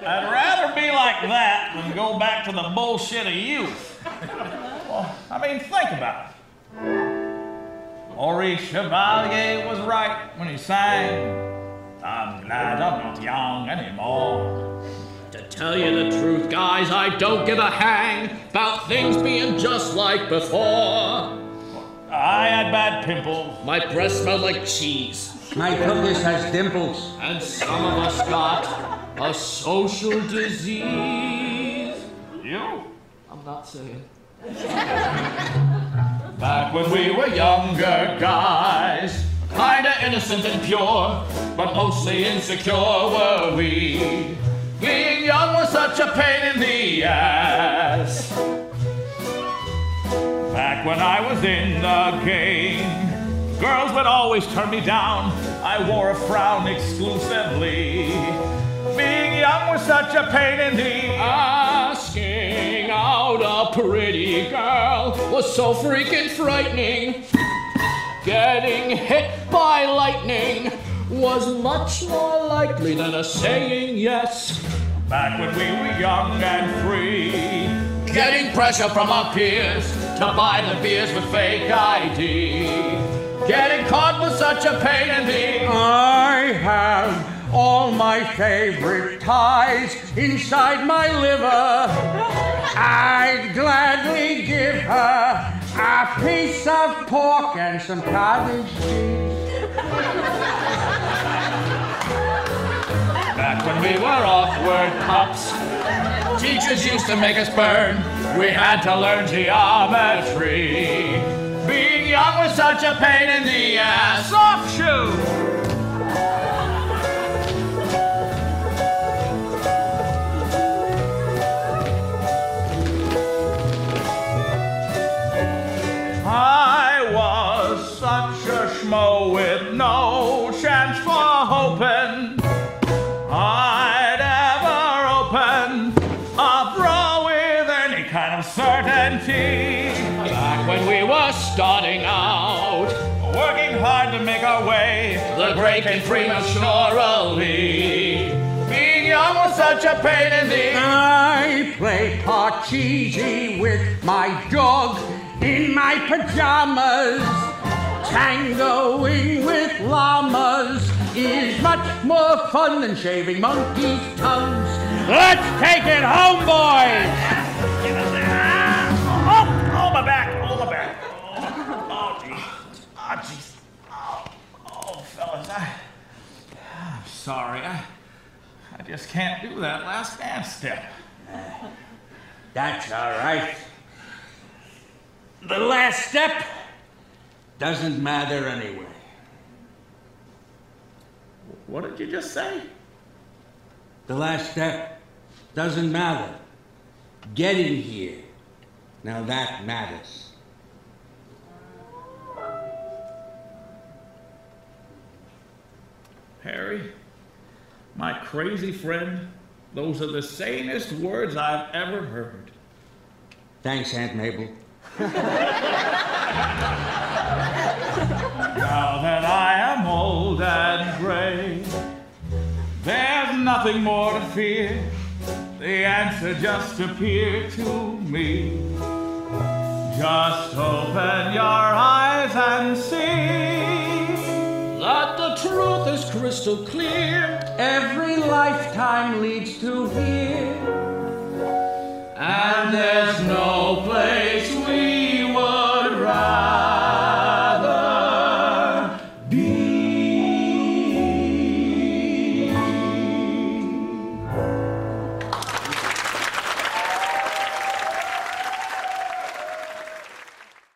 I'd rather be like that than go back to the bullshit of youth. Well, I mean, think about it. Maurice Chevalier was right when he sang, I'm glad I'm not young anymore. To tell you the truth, guys, I don't give a hang about things being just like before. I had bad pimples. My breath smelled like cheese. My pelvis has dimples. And some of us got a social disease. You? I'm not saying. Back when we were younger guys, Kinda innocent and pure, but mostly insecure were we. being young was such a pain in the ass. Back when I was in the game, girls would always turn me down. I wore a frown exclusively. Being young was such a pain in the Asking out a pretty girl was so freaking frightening. Getting hit by lightning was much more likely than a saying yes. Back when we were young and free, Getting pressure from our peers to buy the beers with fake ID. getting caught was such a pain in the I have all my favorite ties inside my liver. I'd gladly give her a piece of pork and some cottage cheese. Back when we were awkward pups, Teachers used to make us burn. we had to learn geometry. Being young was such a pain in the ass. Soft shoe! I was such a schmo with no chance for hoping I'd ever open a bra with any kind of certainty. Back when we were starting out, Working hard to make our way, the breaking prematurely. being young was such a pain in the I play parcheesi with my dog in my pajamas. Tangoing with llamas is much more fun than shaving monkeys' tongues. Let's take it home, boys! Oh, my back! Oh, my back! Oh, jeez. Oh, jeez. Oh, fellas, I'm sorry. I just can't do that last dance step. That's all right. The last step doesn't matter anyway. What did you just say? The last step doesn't matter. Getting here, now that matters. Harry, my crazy friend, those are the sanest words I've ever heard. Thanks, Aunt Mabel. Now that I am old and gray, there's nothing more to fear. The answer just appeared to me. Just open your eyes and see That the truth is crystal clear. Every lifetime leads to here. and there